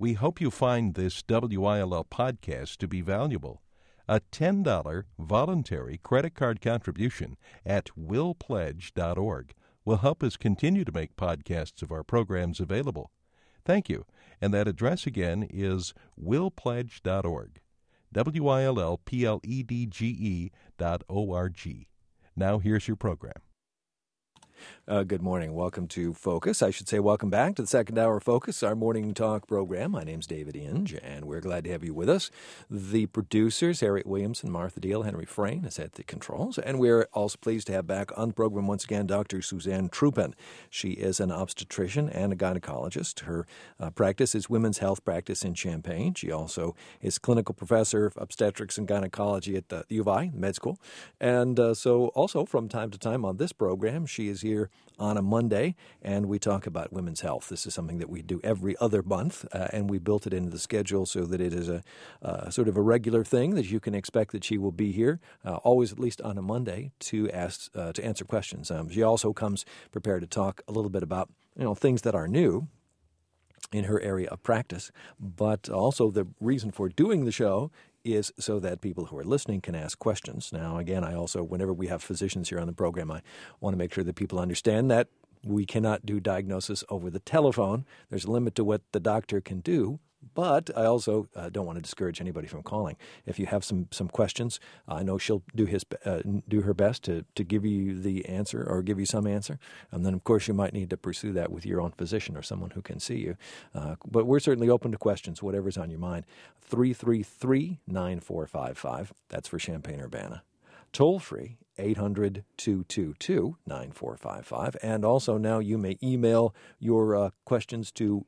We hope you find this WILL podcast to be valuable. A $10 voluntary credit card contribution at willpledge.org will help us continue to make podcasts of our programs available. Thank you. And that address again is willpledge.org. WILLPLEDGE.org. Now here's your program. Good morning. Welcome to Focus. I should say welcome back to the second hour of Focus, our morning talk program. My name's David Inge, and we're glad to have you with us. The producers, Harriet Williamson, Martha Deal, Henry Frayne is at the controls, and we're also pleased to have back on the program once again Dr. Suzanne Truppen. She is an obstetrician and a gynecologist. Her practice is women's health practice in Champaign. She also is clinical professor of obstetrics and gynecology at the U of I Med School. And so also from time to time on this program, she is here on a Monday, and we talk about women's health. This is something that we do every other month, and we built it into the schedule so that it is a sort of a regular thing that you can expect that she will be here, always at least on a Monday, to answer questions. She also comes prepared to talk a little bit about things that are new in her area of practice, but also the reason for doing the show is so that people who are listening can ask questions. Now, again, I also, whenever we have physicians here on the program, I want to make sure that people understand that we cannot do diagnosis over the telephone. There's a limit to what the doctor can do, but I also don't want to discourage anybody from calling. If you have some questions, I know she'll do her best to give you the answer or give you some answer. And then, of course, you might need to pursue that with your own physician or someone who can see you. But we're certainly open to questions, whatever's on your mind. 333-9455. That's for Champaign-Urbana. Toll free, 800-222-9455. And also now you may email your questions to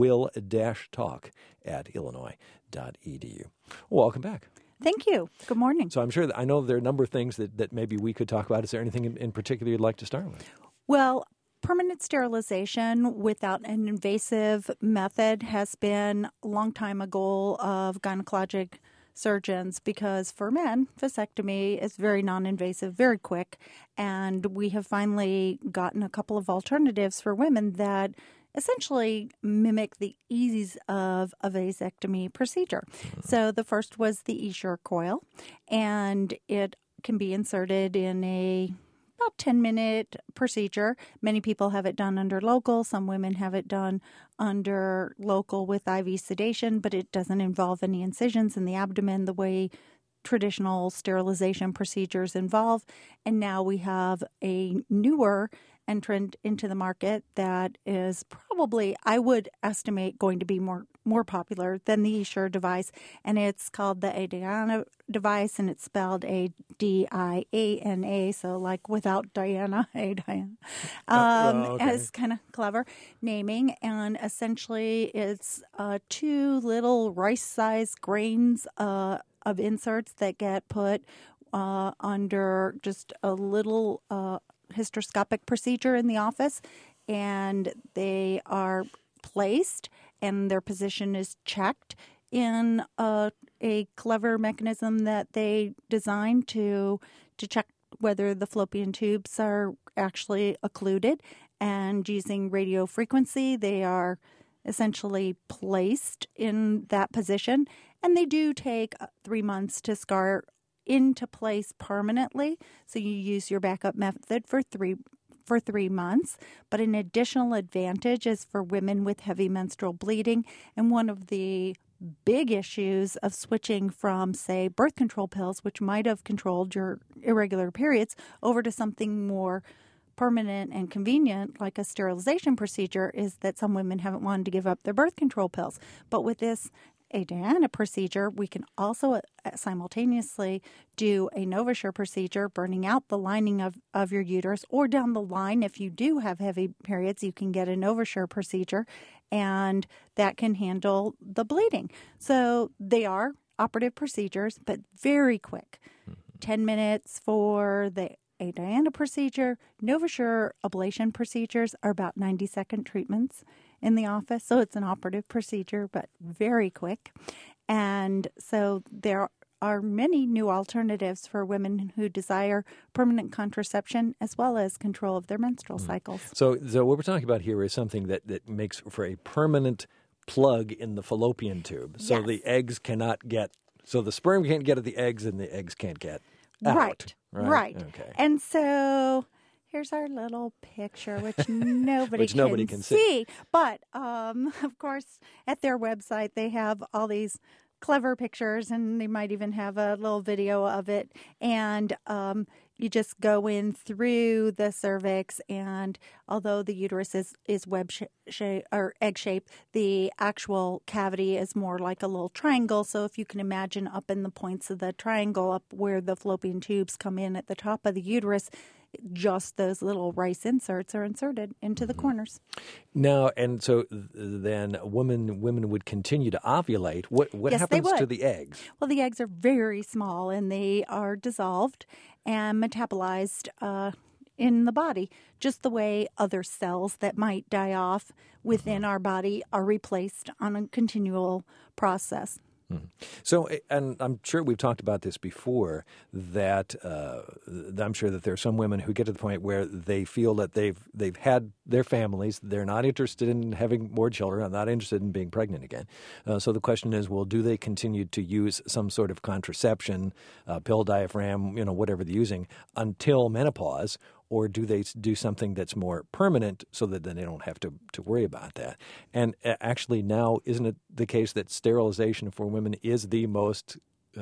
will-talk@illinois.edu. Welcome back. Thank you. Good morning. So I'm sure I know there are a number of things that maybe we could talk about. Is there anything in particular you'd like to start with? Well, permanent sterilization without an invasive method has been a long time a goal of gynecologic surgeons because for men, vasectomy is very non-invasive, very quick, and we have finally gotten a couple of alternatives for women that essentially mimic the ease of a vasectomy procedure. So the first was the Essure coil, and it can be inserted in a about 10-minute procedure. Many people have it done under local. Some women have it done under local with IV sedation, but it doesn't involve any incisions in the abdomen the way traditional sterilization procedures involve. And now we have a newer entrant into the market that is probably, I would estimate, going to be more popular than the Essure device, and it's called the Adiana device, and it's spelled A-D-I-A-N-A, so like without Diana, Adiana. Okay. It's kind of clever naming, and essentially it's 2 little rice-sized grains of inserts that get put under just a little hysteroscopic procedure in the office, and they are placed and their position is checked in a clever mechanism that they designed to check whether the fallopian tubes are actually occluded, and using radio frequency they are essentially placed in that position, and they do take 3 months to scar into place permanently. So you use your backup method for three months. But an additional advantage is for women with heavy menstrual bleeding. And one of the big issues of switching from, say, birth control pills, which might have controlled your irregular periods, over to something more permanent and convenient, like a sterilization procedure, is that some women haven't wanted to give up their birth control pills. But with this Adiana procedure, we can also simultaneously do a NovaSure procedure, burning out the lining of your uterus, or down the line, if you do have heavy periods, you can get a NovaSure procedure, and that can handle the bleeding. So they are operative procedures, but very quick. 10 minutes for the Adiana procedure. NovaSure ablation procedures are about 90-second treatments in the office. So it's an operative procedure, but very quick. And so there are many new alternatives for women who desire permanent contraception as well as control of their menstrual cycles. So what we're talking about here is something that makes for a permanent plug in the fallopian tube. So Yes. the eggs cannot get, so the sperm can't get at the eggs and the eggs can't get out. Right. Okay. And so here's our little picture, which nobody can see. But, of course, at their website, they have all these clever pictures, and they might even have a little video of it. And you just go in through the cervix, and although the uterus is web shape or egg shape, the actual cavity is more like a little triangle. So if you can imagine up in the points of the triangle, up where the fallopian tubes come in at the top of the uterus, just those little rice inserts are inserted into the corners. Now, and so then women would continue to ovulate. What Yes, they happens to would. the eggs? Well, the eggs are very small, and they are dissolved and metabolized in the body, just the way other cells that might die off within our body are replaced on a continual process. So, and I'm sure we've talked about this before, that I'm sure that there are some women who get to the point where they feel that they've had their families, they're not interested in having more children, are not interested in being pregnant again. So the question is, well, do they continue to use some sort of contraception, pill, diaphragm, whatever they're using, until menopause? Or do they do something that's more permanent so that then they don't have to worry about that? And actually now, isn't it the case that sterilization for women is the most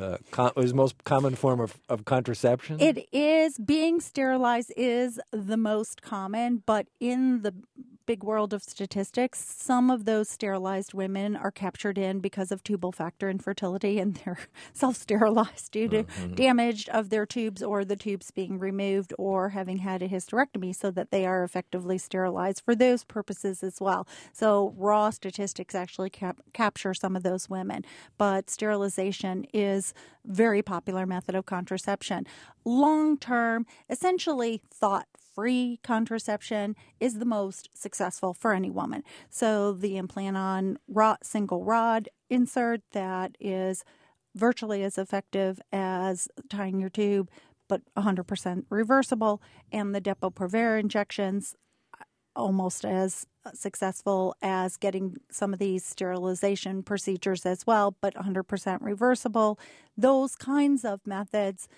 common form of contraception? It is. Being sterilized is the most common, but in the big world of statistics, some of those sterilized women are captured in because of tubal factor infertility, and they're self-sterilized due to damage of their tubes, or the tubes being removed, or having had a hysterectomy, so that they are effectively sterilized for those purposes as well. So raw statistics actually capture some of those women, but sterilization is a very popular method of contraception. Long-term, essentially thought-free contraception is the most successful for any woman. So the implant-on single rod insert that is virtually as effective as tying your tube, but 100% reversible, and the Depo-Provera injections almost as successful as getting some of these sterilization procedures as well, but 100% reversible. Those kinds of methods,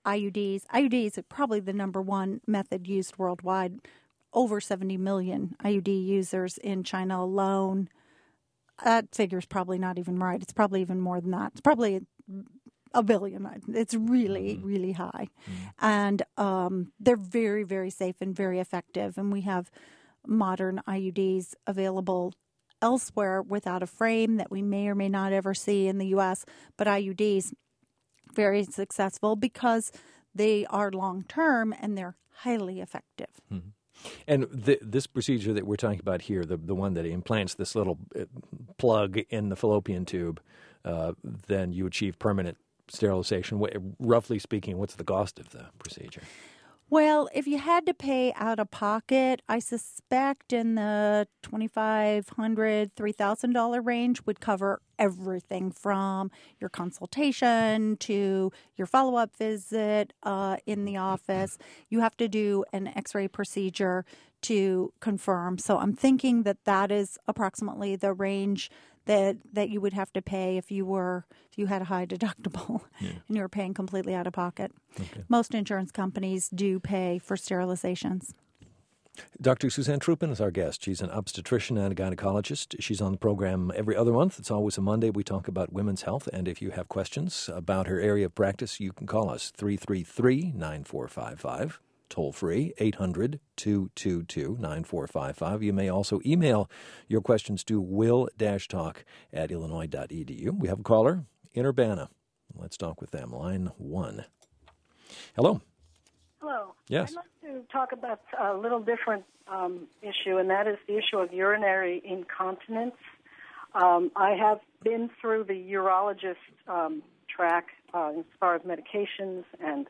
IUDs are probably the number one method used worldwide. Over 70 million IUD users in China alone. That figure's probably not even right. It's probably even more than that. It's probably a billion. It's really, really high. And they're very, very safe and very effective. And we have modern IUDs available elsewhere without a frame that we may or may not ever see in the U.S., but IUDs, very successful because they are long-term and they're highly effective. And this procedure that we're talking about here, the one that implants this little plug in the fallopian tube, then you achieve permanent sterilization. Roughly speaking, what's the cost of the procedure? Well, if you had to pay out of pocket, I suspect in the $2,500, $3,000 range would cover everything from your consultation to your follow-up visit in the office. You have to do an X-ray procedure to confirm. So I'm thinking that is approximately the range that you would have to pay if you had a high deductible and you were paying completely out of pocket. Okay. Most insurance companies do pay for sterilizations. Dr. Suzanne Troopin is our guest. She's an obstetrician and a gynecologist. She's on the program every other month. It's always a Monday. We talk about women's health, and if you have questions about her area of practice, you can call us 333-9455. Toll free, 800-222-9455. You may also email your questions to will-talk@illinois.edu. We have a caller in Urbana. Let's talk with them. Line 1. Hello. Hello. Yes. I'd like to talk about a little different issue, and that is the issue of urinary incontinence. I have been through the urologist track as far as medications and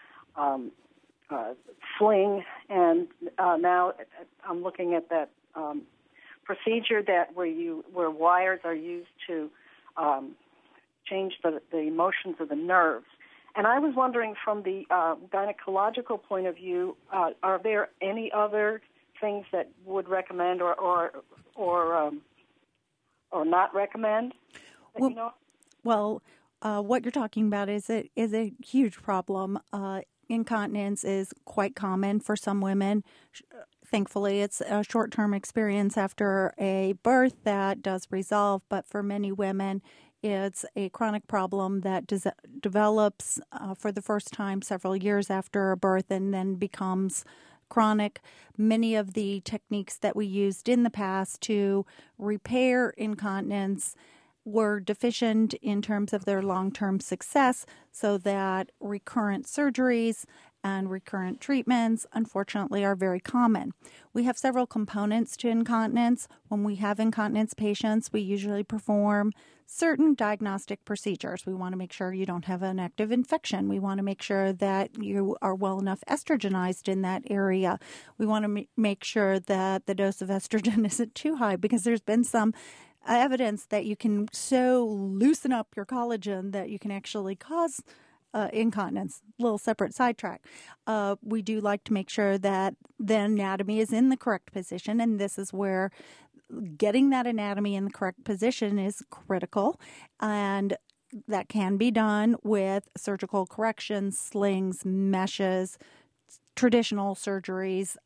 sling, and now I'm looking at that procedure where wires are used to change the motions of the nerves. And I was wondering, from the gynecological point of view, are there any other things that would recommend or or not recommend? Well, you know? Well, what you're talking about is a huge problem. Incontinence is quite common for some women. Thankfully, it's a short-term experience after a birth that does resolve, but for many women, it's a chronic problem that develops for the first time several years after a birth and then becomes chronic. Many of the techniques that we used in the past to repair incontinence were deficient in terms of their long-term success, so that recurrent surgeries and recurrent treatments, unfortunately, are very common. We have several components to incontinence. When we have incontinence patients, we usually perform certain diagnostic procedures. We want to make sure you don't have an active infection. We want to make sure that you are well enough estrogenized in that area. We want to make sure that the dose of estrogen isn't too high, because there's been some evidence that you can so loosen up your collagen that you can actually cause incontinence. Little separate sidetrack. We do like to make sure that the anatomy is in the correct position, and this is where getting that anatomy in the correct position is critical, and that can be done with surgical corrections, slings, meshes, traditional surgeries.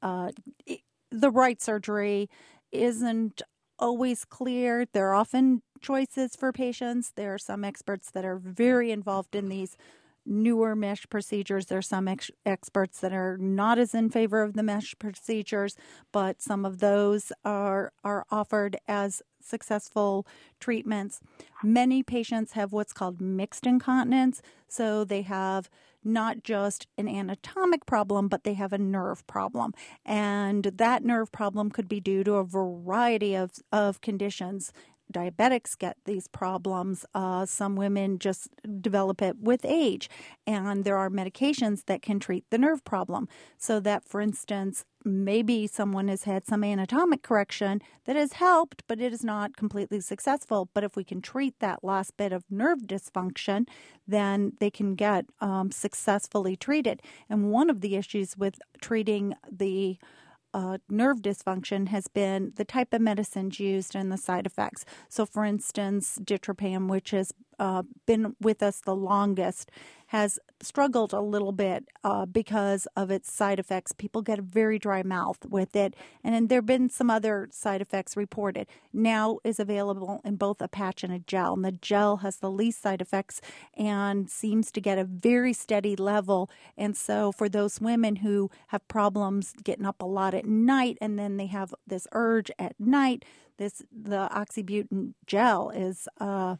The right surgery isn't always clear. There are often choices for patients. There are some experts that are very involved in these newer mesh procedures. There are some experts that are not as in favor of the mesh procedures, but some of those are offered as successful treatments. Many patients have what's called mixed incontinence, so they have not just an anatomic problem, but they have a nerve problem. And that nerve problem could be due to a variety of conditions. Diabetics get these problems. Some women just develop it with age. And there are medications that can treat the nerve problem. So that, for instance, maybe someone has had some anatomic correction that has helped, but it is not completely successful. But if we can treat that last bit of nerve dysfunction, then they can get successfully treated. And one of the issues with treating the nerve dysfunction has been the type of medicines used and the side effects. So, for instance, ditropam, which has been with us the longest, has struggled a little bit because of its side effects. People get a very dry mouth with it, and then there have been some other side effects reported. Now is available in both a patch and a gel, and the gel has the least side effects and seems to get a very steady level. And so for those women who have problems getting up a lot at night, and then they have this urge at night, the oxybutynin gel is a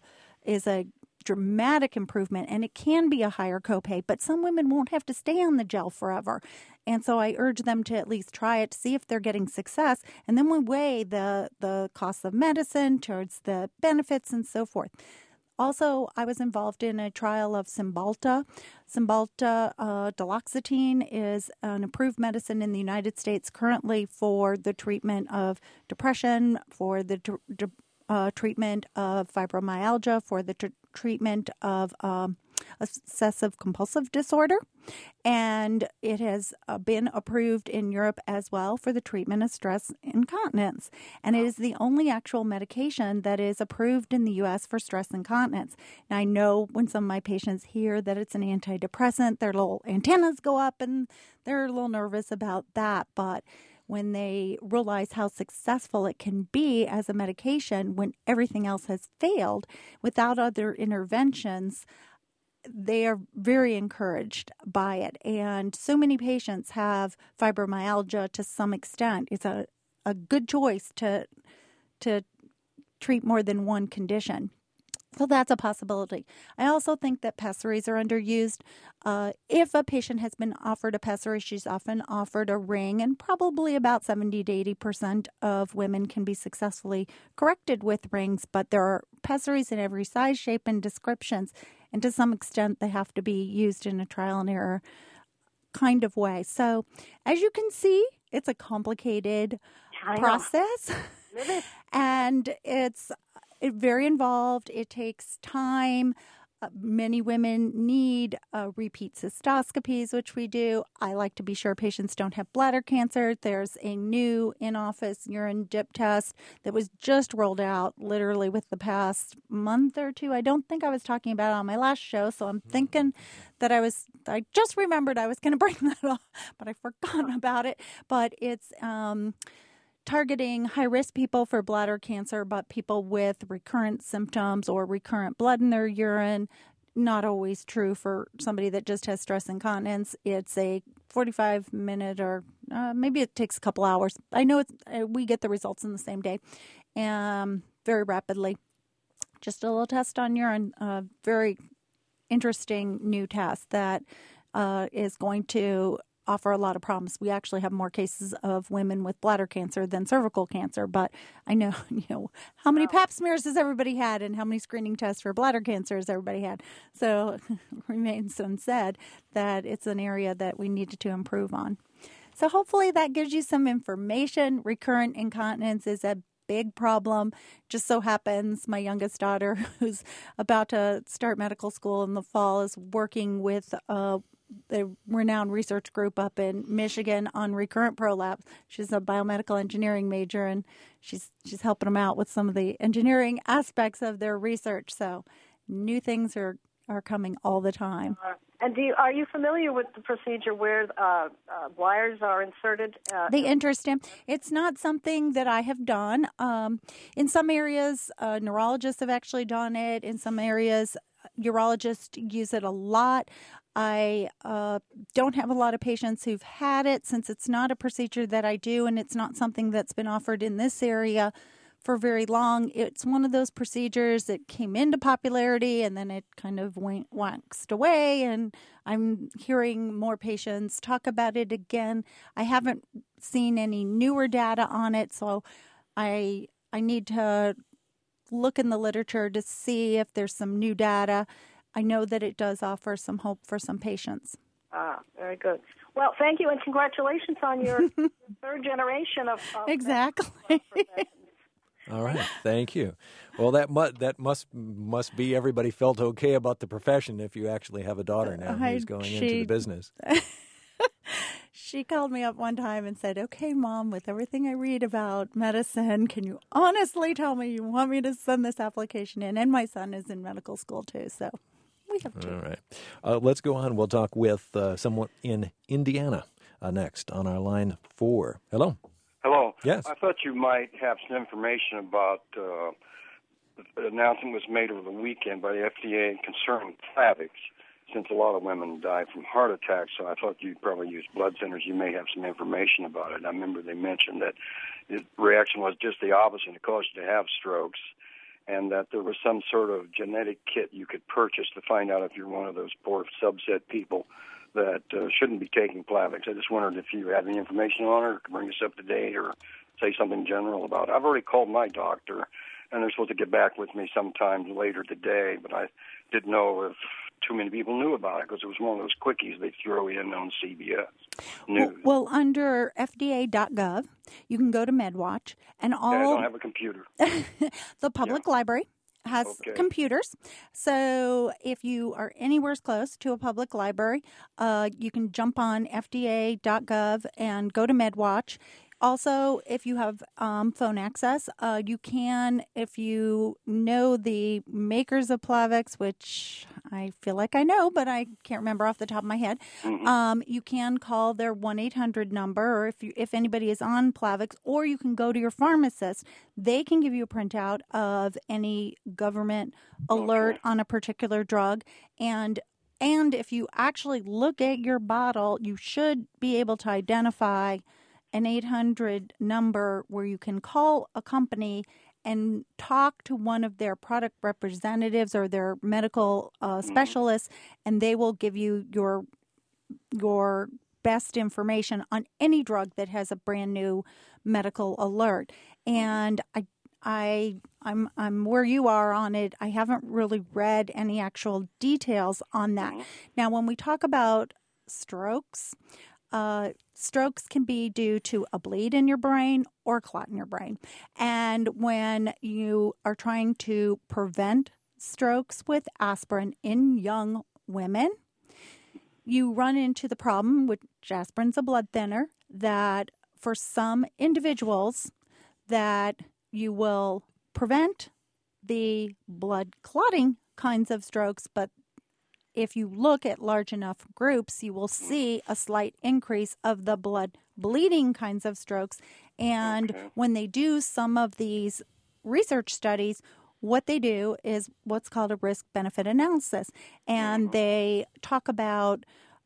dramatic improvement, and it can be a higher copay, but some women won't have to stay on the gel forever. And so I urge them to at least try it to see if they're getting success, and then we weigh the cost of medicine towards the benefits and so forth. Also, I was involved in a trial of Cymbalta. Cymbalta, duloxetine, is an approved medicine in the United States currently for the treatment of depression, for the treatment of fibromyalgia, for the treatment of obsessive compulsive disorder, and it has been approved in Europe as well for the treatment of stress incontinence, and it is the only actual medication that is approved in the U.S. for stress incontinence. Now, I know when some of my patients hear that it's an antidepressant, their little antennas go up and they're a little nervous about that, but when they realize how successful it can be as a medication when everything else has failed without other interventions, they are very encouraged by it. And so many patients have fibromyalgia to some extent. It's a good choice to treat more than one condition. So that's a possibility. I also think that pessaries are underused. If a patient has been offered a pessary, she's often offered a ring, and probably about 70 to 80% of women can be successfully corrected with rings, but there are pessaries in every size, shape, and descriptions, and to some extent they have to be used in a trial and error kind of way. So as you can see, it's a complicated process, and it's very involved. It takes time. Many women need repeat cystoscopies, which we do. I like to be sure patients don't have bladder cancer. There's a new in-office urine dip test that was just rolled out literally with the past month or two. I don't think I was talking about it on my last show, so I'm thinking that I just remembered I was going to bring that up, but I forgot about it. But it's targeting high-risk people for bladder cancer, but people with recurrent symptoms or recurrent blood in their urine. Not always true for somebody that just has stress incontinence. It's a 45-minute or maybe it takes a couple hours. I know we get the results in the same day, very rapidly. Just a little test on urine, very interesting new test that is going to offer a lot of promise. We actually have more cases of women with bladder cancer than cervical cancer, but I know, how many pap smears has everybody had and how many screening tests for bladder cancer has everybody had? So remains unsaid that it's an area that we needed to improve on. So hopefully that gives you some information. Recurrent incontinence is a big problem. Just so happens my youngest daughter, who's about to start medical school in the fall, is working with the renowned research group up in Michigan on recurrent prolapse. She's a biomedical engineering major, and she's helping them out with some of the engineering aspects of their research. So new things are coming all the time. And are you familiar with the procedure where wires are inserted? The InterStim. It's not something that I have done. In some areas, neurologists have actually done it. In some areas, urologists use it a lot. I don't have a lot of patients who've had it since it's not a procedure that I do, and it's not something that's been offered in this area for very long. It's one of those procedures that came into popularity and then it kind of waxed away, and I'm hearing more patients talk about it again. I haven't seen any newer data on it, so I need to look in the literature to see if there's some new data. I know that it does offer some hope for some patients. Very good. Well, thank you, and congratulations on your third generation of exactly. All right, thank you. Well, that must be everybody felt okay about the profession if you actually have a daughter now who's going into the business. She called me up one time and said, "Okay, Mom, with everything I read about medicine, can you honestly tell me you want me to send this application in?" And my son is in medical school too, so we have to. All right. Let's go on. We'll talk with someone in Indiana next on our line 4. Hello. Hello. Yes. I thought you might have some information about the announcement was made over the weekend by the FDA concerning Plavix. Since a lot of women die from heart attacks, so I thought you'd probably use blood centers. You may have some information about it. I remember they mentioned that the reaction was just the opposite. It caused you to have strokes, and that there was some sort of genetic kit you could purchase to find out if you're one of those poor subset people that shouldn't be taking Plavix. I just wondered if you had any information on it or could bring us up to date or say something general about it. I've already called my doctor, and they're supposed to get back with me sometime later today, but I didn't know if too many people knew about it because it was one of those quickies they throw in on CBS News. Well, under FDA.gov, you can go to MedWatch, and all... Yeah, I don't have a computer. The public library has computers. So if you are anywhere close to a public library, you can jump on FDA.gov and go to MedWatch. Also, if you have phone access, you can, if you know the makers of Plavix, which I feel like I know, but I can't remember off the top of my head, you can call their 1-800 number, or if anybody is on Plavix, or you can go to your pharmacist. They can give you a printout of any government alert on a particular drug, and if you actually look at your bottle, you should be able to identify an 800 number where you can call a company and talk to one of their product representatives or their medical specialists, and they will give you your best information on any drug that has a brand new medical alert. And I'm where you are on it. I haven't really read any actual details on that. Now, when we talk about strokes, strokes can be due to a bleed in your brain or clot in your brain. And when you are trying to prevent strokes with aspirin in young women, you run into the problem, which aspirin's a blood thinner, that for some individuals that you will prevent the blood clotting kinds of strokes, but if you look at large enough groups, you will see a slight increase of the blood bleeding kinds of strokes. And when they do some of these research studies, what they do is what's called a risk-benefit analysis. And they talk about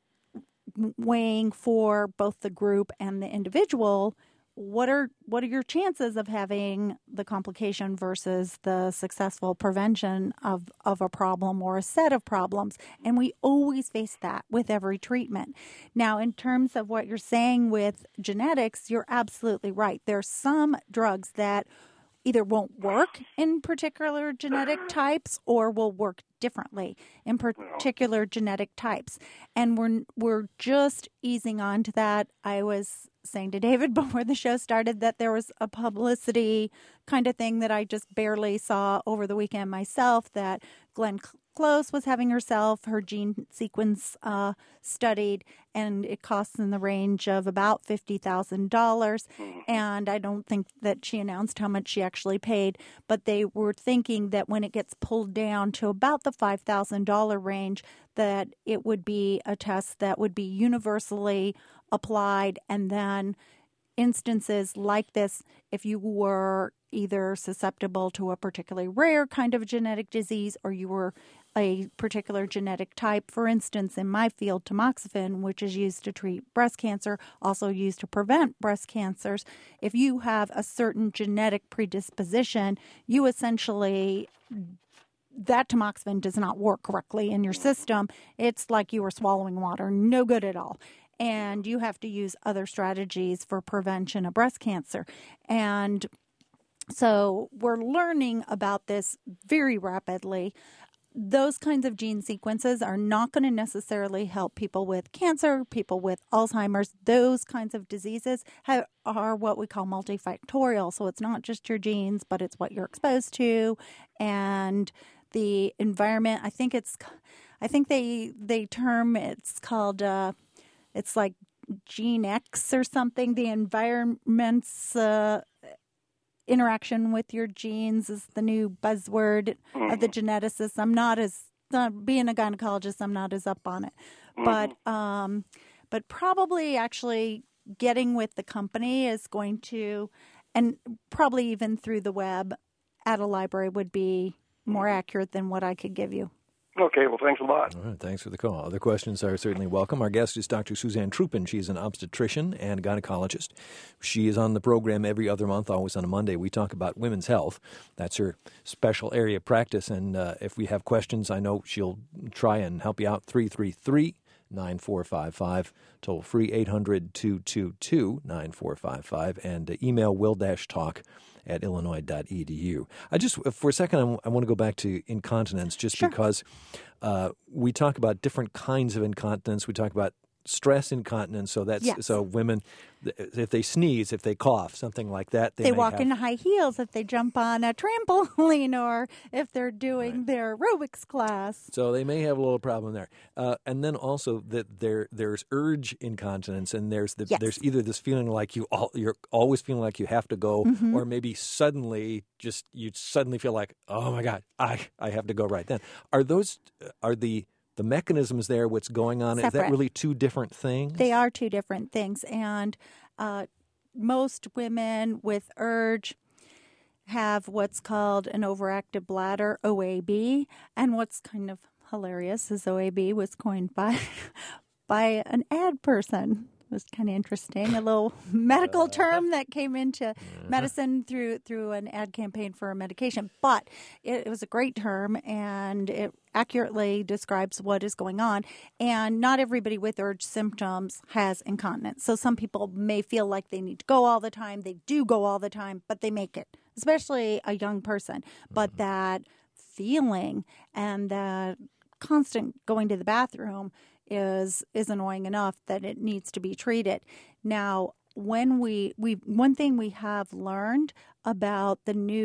weighing for both the group and the individual. What are your chances of having the complication versus the successful prevention of a problem or a set of problems? And we always face that with every treatment. Now, in terms of what you're saying with genetics, you're absolutely right. There are some drugs that either won't work in particular genetic types or will work differently in particular genetic types. And we're just easing on to that. I was saying to David before the show started that there was a publicity kind of thing that I just barely saw over the weekend myself, that Glenn Close was having her gene sequence studied, and it costs in the range of about $50,000. And I don't think that she announced how much she actually paid, but they were thinking that when it gets pulled down to about the $5,000 range, that it would be a test that would be universally applied. And then instances like this, if you were either susceptible to a particularly rare kind of genetic disease or you were a particular genetic type, for instance, in my field, tamoxifen, which is used to treat breast cancer, also used to prevent breast cancers. If you have a certain genetic predisposition, you essentially, that tamoxifen does not work correctly in your system. It's like you were swallowing water, no good at all. And you have to use other strategies for prevention of breast cancer. And so we're learning about this very rapidly. Those kinds of gene sequences are not going to necessarily help people with cancer, people with Alzheimer's. Those kinds of diseases are what we call multifactorial. So it's not just your genes, but it's what you're exposed to and the environment. I think they term it's called it's like Gene X or something. The environment's interaction with your genes is the new buzzword of the geneticists. Being a gynecologist, I'm not as up on it. But probably actually getting with the company is going to, and probably even through the web at a library would be more accurate than what I could give you. Okay, well, thanks a lot. All right, thanks for the call. Other questions are certainly welcome. Our guest is Dr. Suzanne Troopin. She's an obstetrician and gynecologist. She is on the program every other month, always on a Monday. We talk about women's health. That's her special area of practice. And if we have questions, I know she'll try and help you out. 333-9455, toll free 800-222-9455, and email will-talk@illinois.edu. For a second, I want to go back to incontinence just Sure. because we talk about different kinds of incontinence. We talk about stress incontinence. So that's Yes. so women, if they sneeze, if they cough, something like that, They walk in high heels if they jump on a trampoline or if they're doing their aerobics class. So they may have a little problem there. And then also that there's urge incontinence, and there's either this feeling like you're always feeling like you have to go, or maybe you suddenly feel like, oh my God, I have to go right then. Are the mechanisms there, what's going on, Separate. Is that really two different things? They are two different things. And most women with urge have what's called an overactive bladder, OAB. And what's kind of hilarious is OAB was coined by an ad person. It was kind of interesting, a little medical term that came into medicine through an ad campaign for a medication. But it was a great term, and it accurately describes what is going on. And not everybody with urge symptoms has incontinence. So some people may feel like they need to go all the time. They do go all the time, but they make it, especially a young person. But that feeling and that constant going to the bathroom is annoying enough that it needs to be treated. Now, when one thing we have learned about the new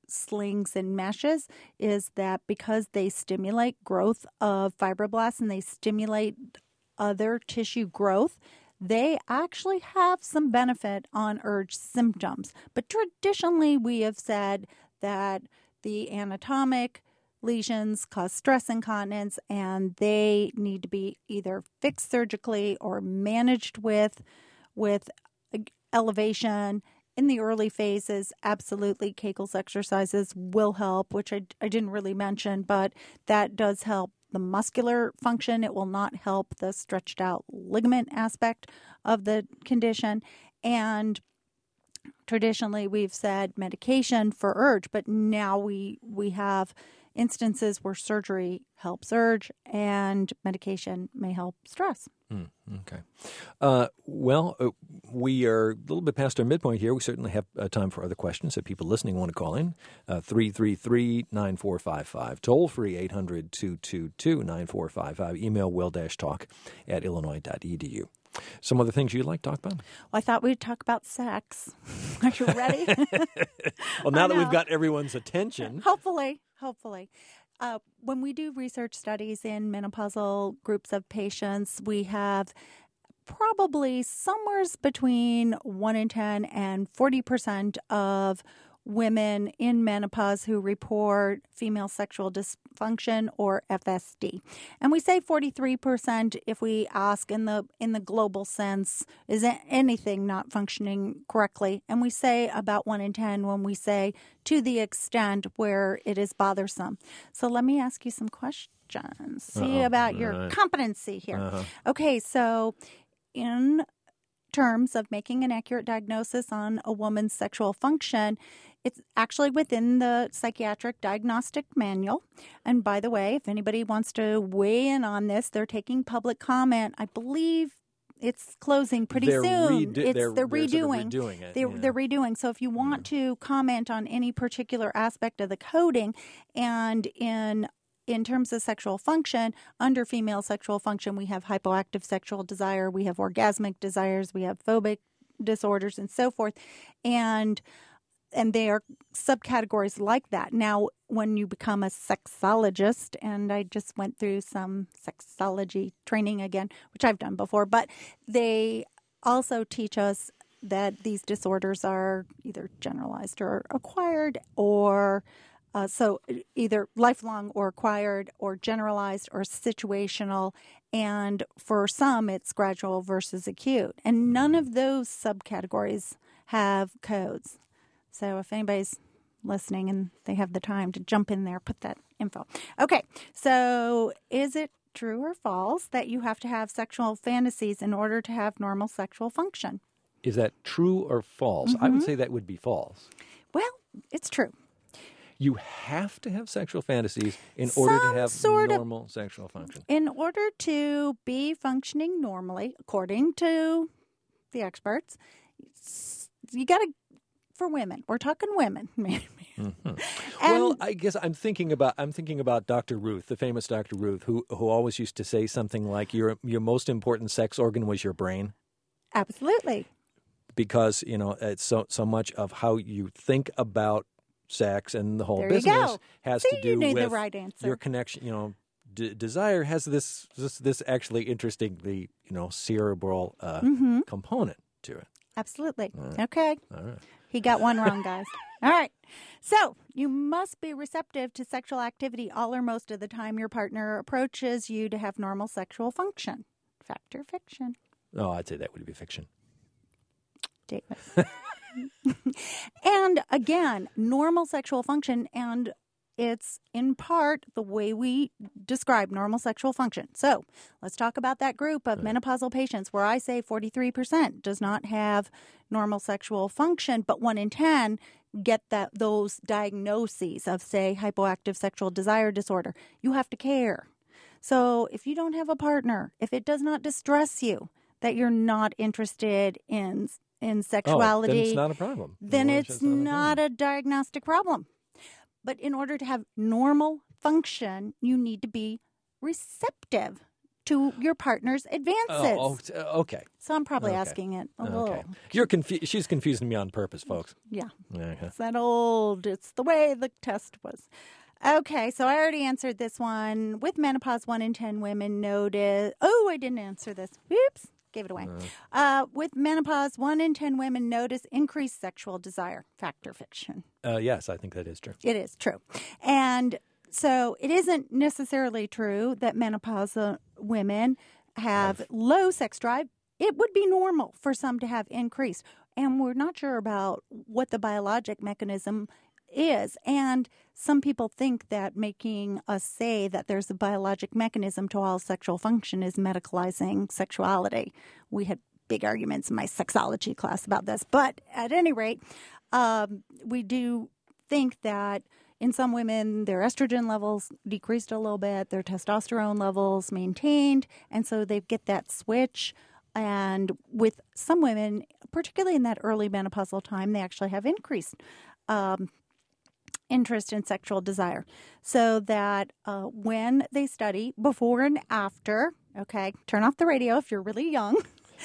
slings and meshes is that because they stimulate growth of fibroblasts and they stimulate other tissue growth, they actually have some benefit on urge symptoms. But traditionally, we have said that the anatomic lesions cause stress incontinence, and they need to be either fixed surgically or managed with elevation. In the early phases, absolutely, Kegels exercises will help, which I didn't really mention, but that does help the muscular function. It will not help the stretched out ligament aspect of the condition. And traditionally, we've said medication for urge, but now we have instances where surgery helps urge and medication may help stress. Okay. We are a little bit past our midpoint here. We certainly have time for other questions. If people listening want to call in, 333-9455. Toll free, 800-222-9455. Email will-talk@illinois.edu. Some other things you'd like to talk about? Well, I thought we'd talk about sex. Are you ready? Well, now that we've got everyone's attention. Hopefully. When we do research studies in menopausal groups of patients, we have probably somewhere between 1 in 10 and 40% of women in menopause who report female sexual dysfunction or FSD. And we say 43% if we ask in the global sense, is anything not functioning correctly? And we say about 1 in 10 when we say to the extent where it is bothersome. So let me ask you some questions. See about your competency here. Okay, so in terms of making an accurate diagnosis on a woman's sexual function, it's actually within the psychiatric diagnostic manual. And by the way, if anybody wants to weigh in on this, they're taking public comment. I believe it's closing pretty soon. They're redoing. They're redoing. So if you want to comment on any particular aspect of the coding, and in terms of sexual function, under female sexual function, we have hypoactive sexual desire, we have orgasmic desires, we have phobic disorders, and so forth. And they are subcategories like that. Now, when you become a sexologist, and I just went through some sexology training again, which I've done before, but they also teach us that these disorders are either generalized or acquired, or so either lifelong or acquired or generalized or situational. And for some, it's gradual versus acute. And none of those subcategories have codes. So if anybody's listening and they have the time to jump in there, put that info. Okay, so is it true or false that you have to have sexual fantasies in order to have normal sexual function? Is that true or false? I would say that would be false. Well, it's true. You have to have sexual fantasies in order to have normal sexual function. In order to be functioning normally, according to the experts, you got to, for women, we're talking women. Well, I guess I'm thinking about Dr. Ruth, the famous Dr. Ruth, who always used to say something like, your most important sex organ was your brain. Absolutely. Because, it's so much of how you think about sex and the whole business has to do with the right answer. Your connection. Desire has this actually interestingly, cerebral component to it. Absolutely. Right. Okay. All right. He got one wrong, guys. All right. So you must be receptive to sexual activity all or most of the time your partner approaches you to have normal sexual function. Fact or fiction? Oh, I'd say that would be fiction. David. And again, normal sexual function, and it's in part the way we describe normal sexual function. So let's talk about that group of menopausal patients where I say 43% does not have normal sexual function, but 1 in 10 get those diagnoses of, say, hypoactive sexual desire disorder. You have to care. So if you don't have a partner, if it does not distress you that you're not interested in sexuality, then it's not a problem. Then it's not a diagnostic problem. But in order to have normal function, you need to be receptive to your partner's advances. Okay. So I'm probably Okay. asking it a Okay. little. She's confusing me on purpose, folks. Yeah. Okay. It's that old, it's the way the test was. Okay, so I already answered this one. With menopause, 1 in 10 women notice. Oh, I didn't answer this. Whoops, gave it away. With menopause, 1 in 10 women notice increased sexual desire. Fact or fiction? Yes, I think that is true. It is true. And so it isn't necessarily true that menopausal women have low sex drive. It would be normal for some to have increased. And we're not sure about what the biologic mechanism is. And some people think that making us say that there's a biologic mechanism to all sexual function is medicalizing sexuality. We had big arguments in my sexology class about this. But at any rate, we do think that in some women, their estrogen levels decreased a little bit, their testosterone levels maintained, and so they get that switch. And with some women, particularly in that early menopausal time, they actually have increased interest in sexual desire. So that when they study before and after, okay, turn off the radio if you're really young,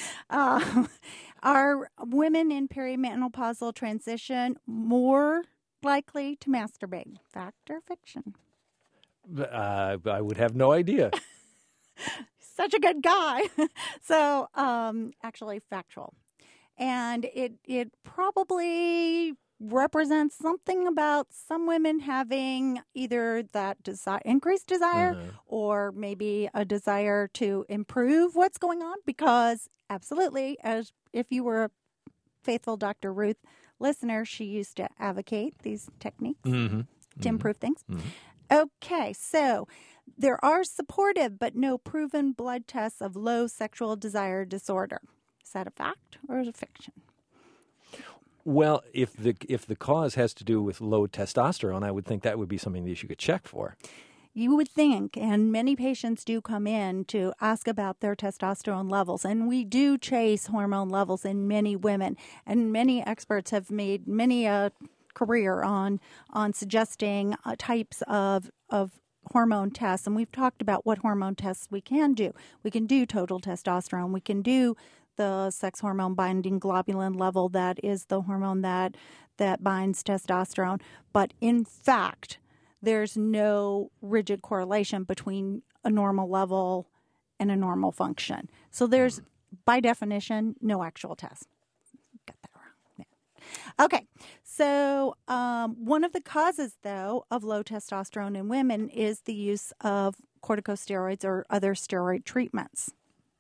are women in perimenopausal transition more likely to masturbate? Fact or fiction? I would have no idea. Such a good guy. So, actually factual. And it probably represents something about some women having either that increased desire or maybe a desire to improve what's going on, because absolutely, as if you were a faithful Dr. Ruth listener, she used to advocate these techniques to improve things. Okay, so there are supportive but no proven blood tests of low sexual desire disorder. Is that a fact or is it fiction? Well, if the cause has to do with low testosterone, I would think that would be something that you could check for. You would think, and many patients do come in to ask about their testosterone levels, and we do chase hormone levels in many women, and many experts have made many a career on suggesting types of hormone tests, and we've talked about what hormone tests we can do. We can do total testosterone. We can do the sex hormone binding globulin level, that is the hormone that binds testosterone. But in fact, there's no rigid correlation between a normal level and a normal function. So there's, by definition, no actual test. Got that wrong. Yeah. Okay. So one of the causes, though, of low testosterone in women is the use of corticosteroids or other steroid treatments.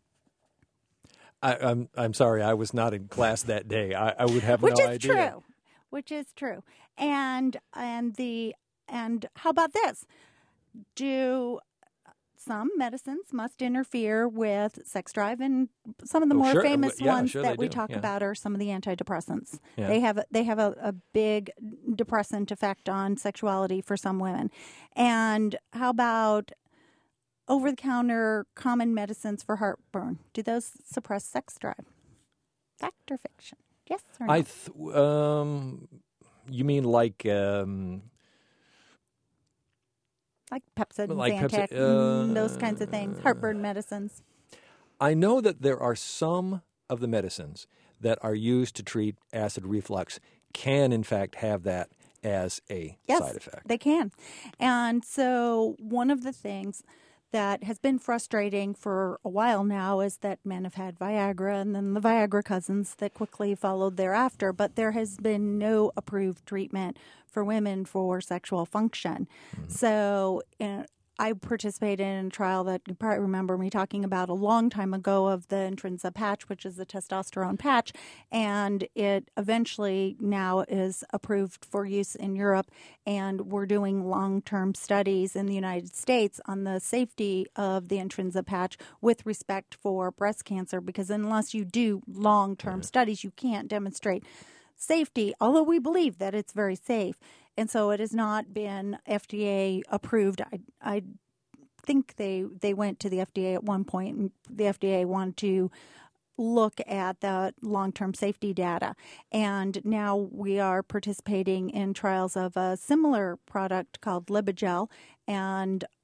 I'm sorry, I was not in class that day. I would have no idea. Which is true. And how about this? Do some medicines must interfere with sex drive? And some of the more famous ones that we talk about are some of the antidepressants. Yeah. They have a big depressant effect on sexuality for some women. And how about over-the-counter common medicines for heartburn? Do those suppress sex drive? Fact or fiction? Yes or no? You mean like Pepcid and Zantac, those kinds of things, heartburn medicines? I know that there are some of the medicines that are used to treat acid reflux can, in fact, have that as a side effect. Yes, they can. And so one of the things that has been frustrating for a while now is that men have had Viagra and then the Viagra cousins that quickly followed thereafter, but there has been no approved treatment for women for sexual function. So I participated in a trial that you probably remember me talking about a long time ago of the Intrinsa patch, which is a testosterone patch, and it eventually now is approved for use in Europe, and we're doing long-term studies in the United States on the safety of the Intrinsa patch with respect for breast cancer, because unless you do long-term studies, you can't demonstrate safety, although we believe that it's very safe. And so it has not been FDA approved. I think they went to the FDA at one point, and the FDA wanted to look at the long-term safety data. And now we are participating in trials of a similar product called Libigel, and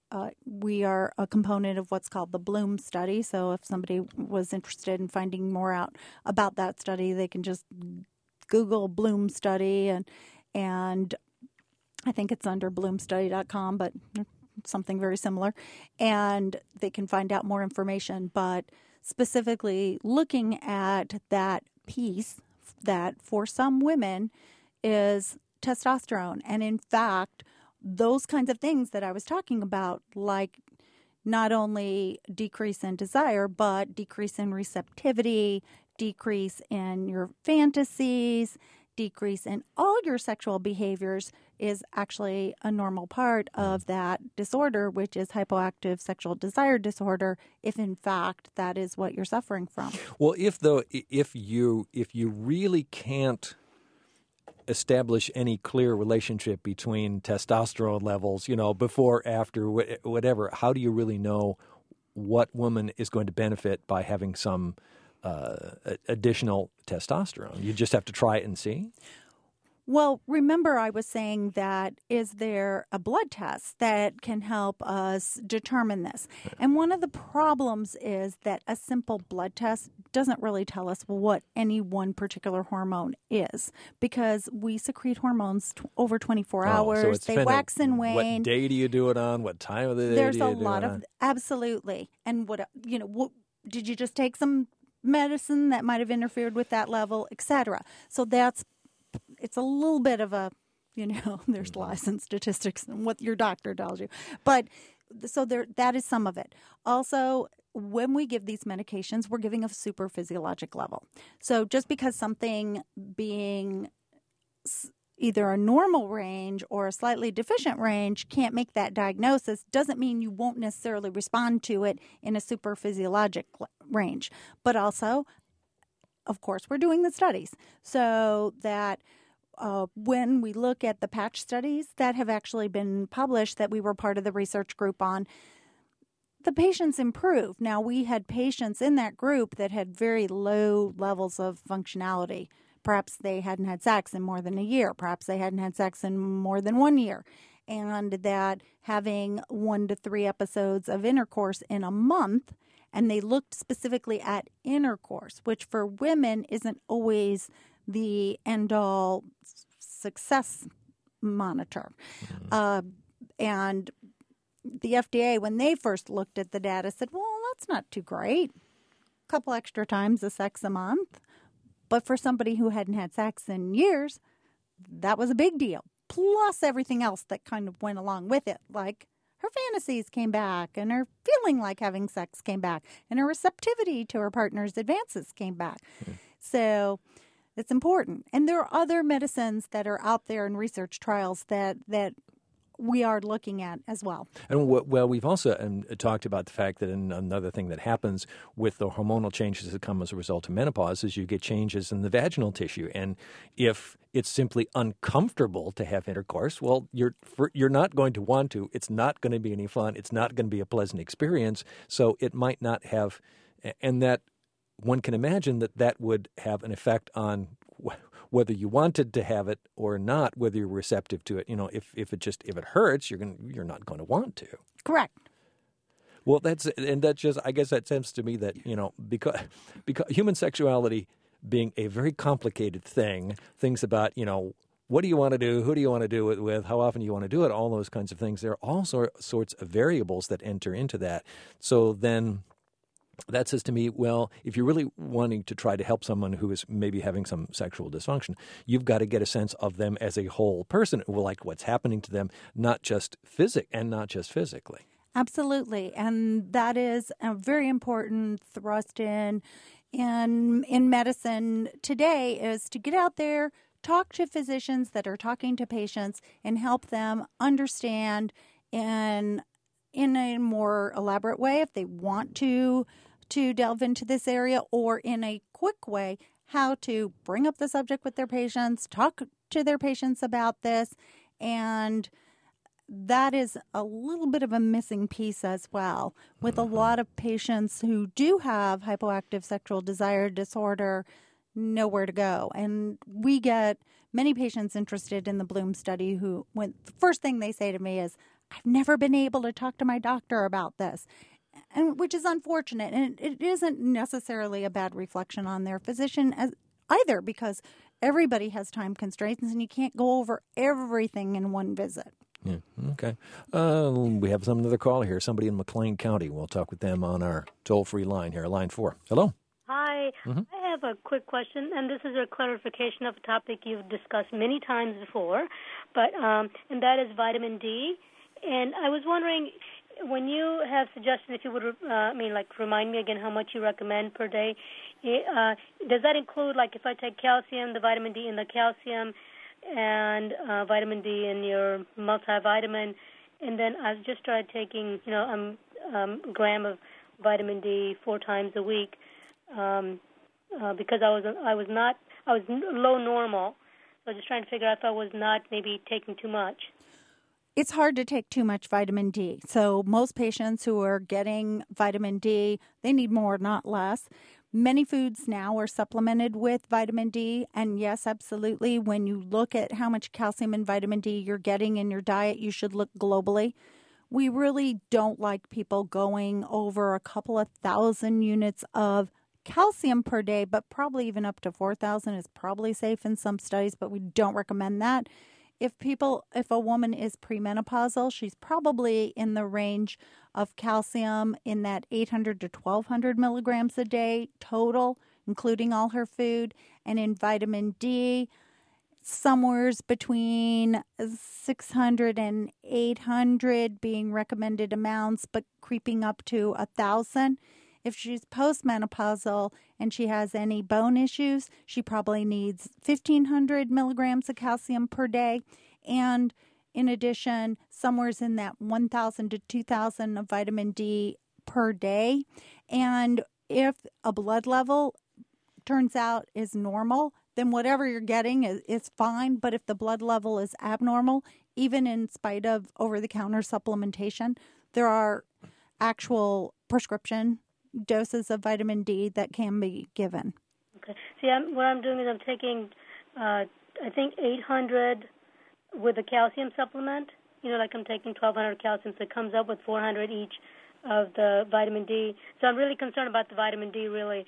we are a component of what's called the Bloom study. So if somebody was interested in finding more out about that study, they can just Google Bloom study, and I think it's under bloomstudy.com, but something very similar, and they can find out more information. But specifically looking at that piece that for some women is testosterone. And in fact, those kinds of things that I was talking about, like not only decrease in desire, but decrease in receptivity, decrease in your fantasies, decrease in all your sexual behaviors, is actually a normal part of that disorder, which is hypoactive sexual desire disorder, if in fact that is what you're suffering from. Well, if you really can't establish any clear relationship between testosterone levels, before, after, whatever, how do you really know what woman is going to benefit by having some additional testosterone? You just have to try it and see? Well, remember I was saying that is there a blood test that can help us determine this? And one of the problems is that a simple blood test doesn't really tell us what any one particular hormone is, because we secrete hormones over 24 hours. So it's they wax and wane. What day do you do it on? What time of the day There's do you a do lot it of on? Absolutely. And what did you just take some medicine that might have interfered with that level, etc.? So it's a little bit of a, there's lies and statistics and what your doctor tells you. But so that is some of it. Also, when we give these medications, we're giving a super physiologic level. So just because something being either a normal range or a slightly deficient range can't make that diagnosis doesn't mean you won't necessarily respond to it in a super physiologic range. But also, of course, we're doing the studies so that when we look at the patch studies that have actually been published that we were part of the research group on, the patients improve. Now, we had patients in that group that had very low levels of functionality. Perhaps they hadn't had sex in more than a year. Perhaps they hadn't had sex in more than 1 year. And that having 1 to 3 episodes of intercourse in a month, and they looked specifically at intercourse, which for women isn't always the end-all success monitor. And the FDA, when they first looked at the data, said, well, that's not too great. A couple extra times the sex a month. But for somebody who hadn't had sex in years, that was a big deal. Plus everything else that kind of went along with it, like her fantasies came back, and her feeling like having sex came back, and her receptivity to her partner's advances came back. So it's important. And there are other medicines that are out there in research trials that we are looking at as well. And we've also talked about the fact that another thing that happens with the hormonal changes that come as a result of menopause is you get changes in the vaginal tissue. And if it's simply uncomfortable to have intercourse, well, you're not going to want to. It's not going to be any fun. It's not going to be a pleasant experience. So it might not have, and that one can imagine that would have an effect on whether you wanted to have it or not, whether you're receptive to it. If it hurts, you're not going to want to. Correct. Well, I guess that seems to me that, because human sexuality being a very complicated thing, things about, what do you want to do? Who do you want to do it with? How often do you want to do it? All those kinds of things. There are all sorts of variables that enter into that. So then that says to me, well, if you're really wanting to try to help someone who is maybe having some sexual dysfunction, you've got to get a sense of them as a whole person, like what's happening to them, not just physically. Absolutely. And that is a very important thrust in medicine today, is to get out there, talk to physicians that are talking to patients, and help them understand in a more elaborate way if they want to delve into this area, or in a quick way, how to bring up the subject with their patients, talk to their patients about this. And that is a little bit of a missing piece as well, with a lot of patients who do have hypoactive sexual desire disorder, nowhere to go. And we get many patients interested in the Bloom study the first thing they say to me is, I've never been able to talk to my doctor about this, and which is unfortunate. And it isn't necessarily a bad reflection on their physician either, because everybody has time constraints and you can't go over everything in one visit. Yeah, okay. We have another call here, somebody in McLean County. We'll talk with them on our toll-free line here, line 4. Hello? Hi. I have a quick question, and this is a clarification of a topic you've discussed many times before, but and that is vitamin D. And I was wondering, when you have suggested, if you would, remind me again how much you recommend per day, does that include, like, if I take calcium, the vitamin D in the calcium, and vitamin D in your multivitamin, and then I've just started taking, a gram of vitamin D 4 times a week, because I was low normal, so I was just trying to figure out if I was not maybe taking too much. It's hard to take too much vitamin D. So most patients who are getting vitamin D, they need more, not less. Many foods now are supplemented with vitamin D. And yes, absolutely, when you look at how much calcium and vitamin D you're getting in your diet, you should look globally. We really don't like people going over a couple of thousand units of calcium per day, but probably even up to 4,000 is probably safe in some studies, but we don't recommend that. If a woman is premenopausal, she's probably in the range of calcium in that 800 to 1,200 milligrams a day total, including all her food. And in vitamin D, somewhere between 600 and 800 being recommended amounts, but creeping up to 1,000. If she's postmenopausal and she has any bone issues, she probably needs 1,500 milligrams of calcium per day. And in addition, somewhere's in that 1,000 to 2,000 of vitamin D per day. And if a blood level turns out is normal, then whatever you're getting is fine. But if the blood level is abnormal, even in spite of over-the-counter supplementation, there are actual prescription doses of vitamin D that can be given. Okay. See, what I'm doing is I'm taking, I think, 800 with a calcium supplement. Like I'm taking 1,200 calcium, so it comes up with 400 each of the vitamin D. So I'm really concerned about the vitamin D, really.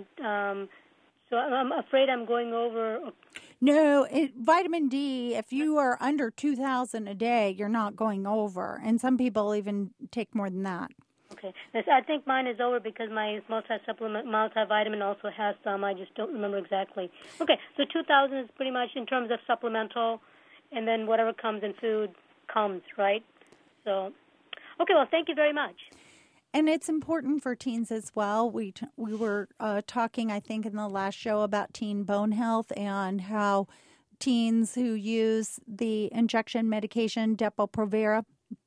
So I'm afraid I'm going over. No, vitamin D, if you are under 2,000 a day, you're not going over. And some people even take more than that. Okay. I think mine is over because my multivitamin also has some. I just don't remember exactly. Okay, so 2,000 is pretty much in terms of supplemental, and then whatever comes in food comes, right? So, okay, well, thank you very much. And it's important for teens as well. We were talking, I think, in the last show about teen bone health and how teens who use the injection medication Depo-Provera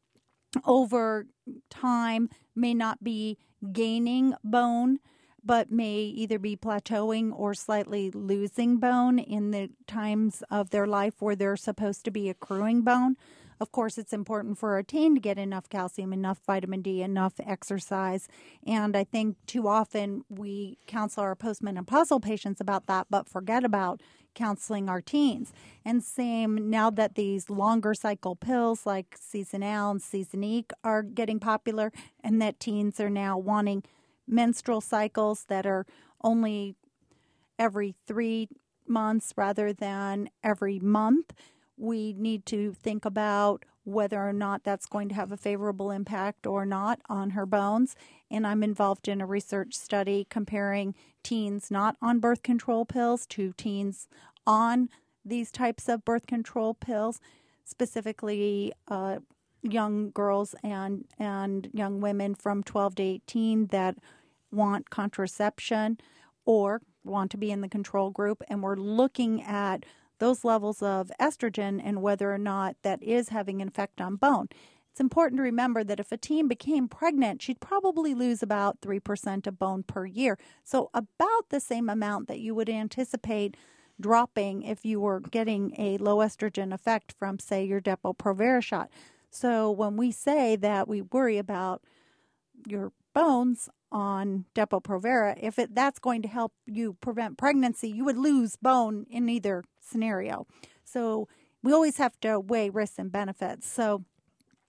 over time may not be gaining bone, but may either be plateauing or slightly losing bone in the times of their life where they're supposed to be accruing bone. Of course, it's important for a teen to get enough calcium, enough vitamin D, enough exercise. And I think too often we counsel our postmenopausal patients about that, but forget about counseling our teens. And same now that these longer cycle pills like Seasonal and Seasonique are getting popular, and that teens are now wanting menstrual cycles that are only every 3 months rather than every month. We need to think about whether or not that's going to have a favorable impact or not on her bones. And I'm involved in a research study comparing teens not on birth control pills to teens on these types of birth control pills, specifically young girls and young women from 12 to 18 that want contraception or want to be in the control group. And we're looking at those levels of estrogen and whether or not that is having an effect on bone. It's important to remember that if a teen became pregnant, she'd probably lose about 3% of bone per year. So about the same amount that you would anticipate dropping if you were getting a low estrogen effect from, say, your Depo-Provera shot. So when we say that we worry about your bones on Depo-Provera, if that's going to help you prevent pregnancy, you would lose bone in either scenario. So we always have to weigh risks and benefits. So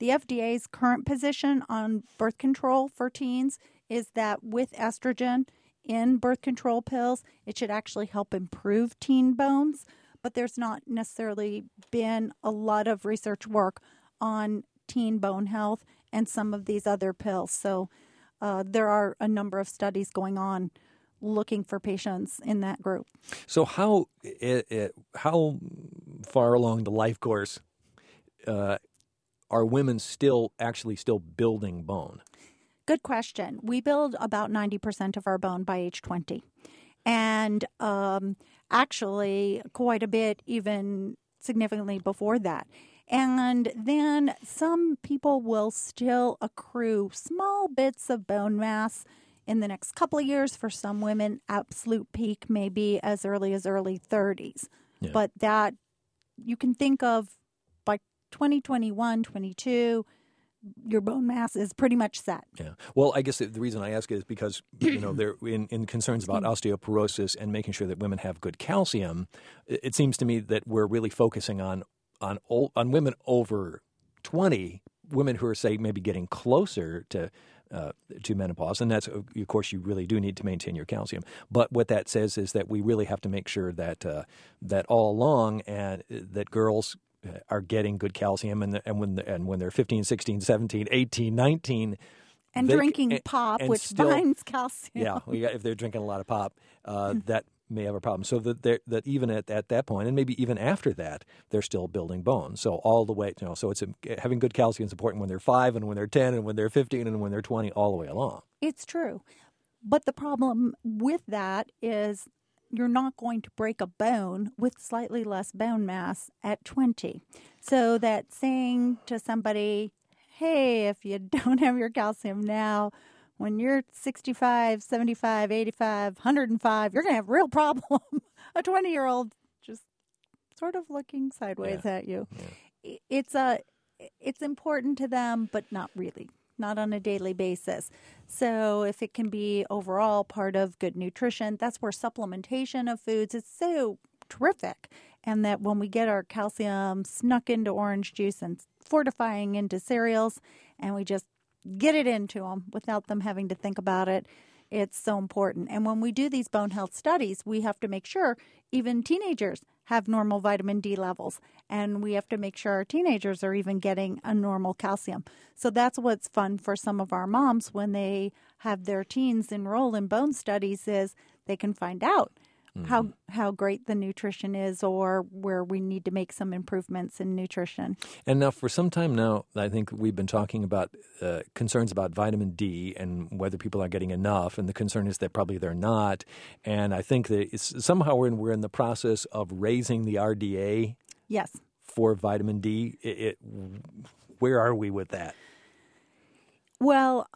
The FDA's current position on birth control for teens is that with estrogen in birth control pills, it should actually help improve teen bones, but there's not necessarily been a lot of research work on teen bone health and some of these other pills. So there are a number of studies going on looking for patients in that group. So how far along the life course are women still building bone? Good question. We build about 90% of our bone by age 20. And actually quite a bit even significantly before that. And then some people will still accrue small bits of bone mass in the next couple of years. For some women, absolute peak may be as early 30s. Yeah. But that you can think of by 2021, 22, your bone mass is pretty much set. Yeah. Well, I guess the reason I ask it is because, there in concerns about osteoporosis and making sure that women have good calcium, it seems to me that we're really focusing on women over 20, women who are, say, maybe getting closer to menopause, and that's, of course, you really do need to maintain your calcium. But what that says is that we really have to make sure that that all along, and that girls are getting good calcium, and when they're 15, 16, 17, 18, 19, and drinking pop, which binds calcium. Yeah, if they're drinking a lot of pop, that may have a problem. So that even at that point, and maybe even after that, they're still building bone. So all the way, so it's having good calcium is important when they're 5, and when they're 10, and when they're 15, and when they're 20, all the way along. It's true, but the problem with that is you're not going to break a bone with slightly less bone mass at 20. So that saying to somebody, hey, if you don't have your calcium now, when you're 65, 75, 85, 105, you're going to have a real problem. A 20-year-old just sort of looking sideways at you. Yeah. It's important to them, but not really. Not on a daily basis. So if it can be overall part of good nutrition, that's where supplementation of foods is so terrific. And that when we get our calcium snuck into orange juice and fortifying into cereals, and we just get it into them without them having to think about it, it's so important. And when we do these bone health studies, we have to make sure even teenagers have normal vitamin D levels. And we have to make sure our teenagers are even getting a normal calcium. So that's what's fun for some of our moms when they have their teens enroll in bone studies, is they can find out how great the nutrition is, or where we need to make some improvements in nutrition. And now for some time now, I think we've been talking about concerns about vitamin D and whether people are getting enough, and the concern is that probably they're not. And I think that somehow we're in the process of raising the RDA. Yes. For vitamin D. Where are we with that? Well,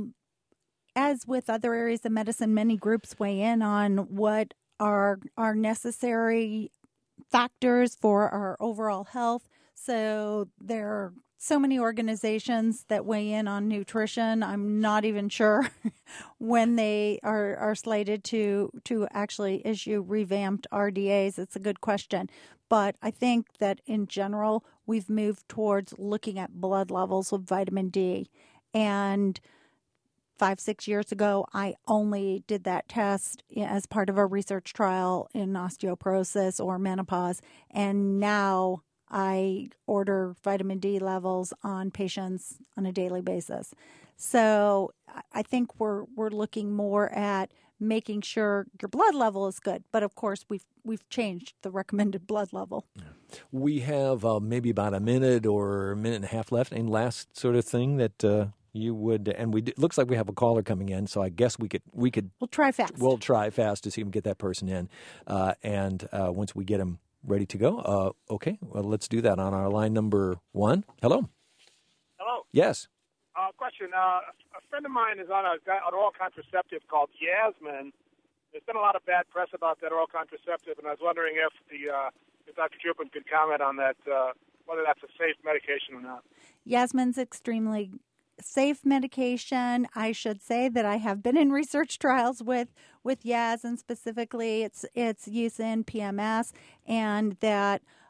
as with other areas of medicine, many groups weigh in on what are necessary factors for our overall health. So there are so many organizations that weigh in on nutrition. I'm not even sure when they are slated to actually issue revamped RDAs. It's a good question. But I think that in general, we've moved towards looking at blood levels of vitamin D. And 5-6 years ago, I only did that test as part of a research trial in osteoporosis or menopause. And now I order vitamin D levels on patients on a daily basis. So I think we're looking more at making sure your blood level is good. But of course, we've changed the recommended blood level. Yeah. We have maybe about a minute or a minute and a half left. And last sort of thing that you would, and looks like we have a caller coming in, so I guess we could. We'll try fast. We'll try fast to see if we can get that person in, and once we get him ready to go, okay. Well, let's do that on our line number 1. Hello. Hello. Yes. Question. A friend of mine is on an oral contraceptive called Yasmin. There's been a lot of bad press about that oral contraceptive, and I was wondering if Dr. Chupin could comment on that, whether that's a safe medication or not. Yasmin's extremely safe medication. I should say that I have been in research trials with Yas, and specifically its use in PMS, and that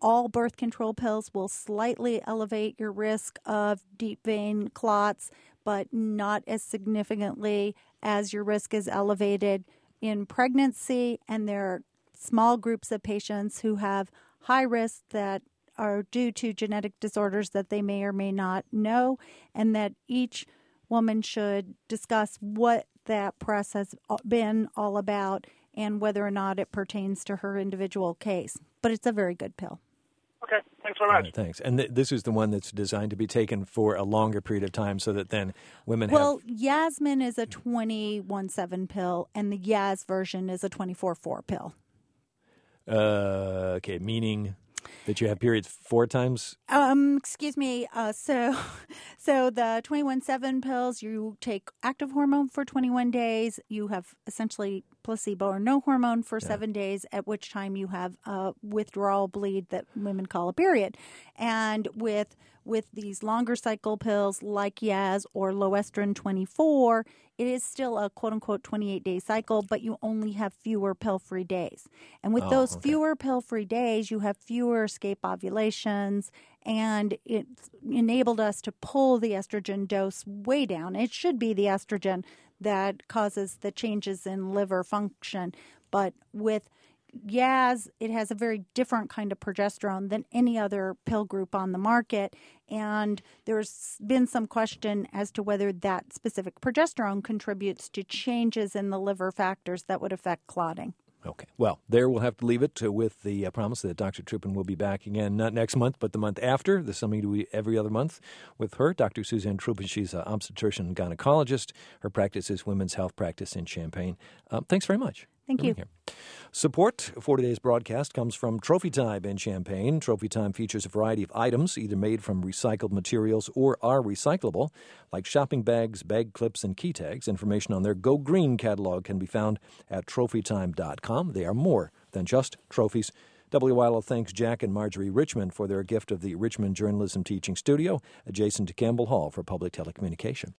all birth control pills will slightly elevate your risk of deep vein clots, but not as significantly as your risk is elevated in pregnancy. And there are small groups of patients who have high risk that are due to genetic disorders that they may or may not know, and that each woman should discuss what that press has been all about and whether or not it pertains to her individual case. But it's a very good pill. Okay, thanks very much. Right, thanks. And this is the one that's designed to be taken for a longer period of time so that then women Well, Yasmin is a 21/7 pill, and the Yaz version is a 24/4 pill. Okay, meaning that you have periods 4 times? Excuse me. So the 21/7 pills, you take active hormone for 21 days. You have essentially placebo or no hormone for 7 days, at which time you have a withdrawal bleed that women call a period. And with these longer cycle pills like Yaz or Loestrin 24, it is still a quote-unquote 28-day cycle, but you only have fewer pill-free days. And with those fewer pill-free days, you have fewer escape ovulations, and it enabled us to pull the estrogen dose way down. It should be the estrogen that causes the changes in liver function, but with Yaz, it has a very different kind of progesterone than any other pill group on the market, and there's been some question as to whether that specific progesterone contributes to changes in the liver factors that would affect clotting. Okay. Well, there we'll have to leave it with the promise that Dr. Truppen will be back again, not next month, but the month after. There's something to do every other month with her, Dr. Suzanne Truppen. She's an obstetrician and gynecologist. Her practice is women's health practice in Champaign. Thanks very much. Thank you. Support for today's broadcast comes from Trophy Time in Champaign. Trophy Time features a variety of items, either made from recycled materials or are recyclable, like shopping bags, bag clips, and key tags. Information on their Go Green catalog can be found at trophytime.com. They are more than just trophies. WILO thanks Jack and Marjorie Richmond for their gift of the Richmond Journalism Teaching Studio, adjacent to Campbell Hall for public telecommunication.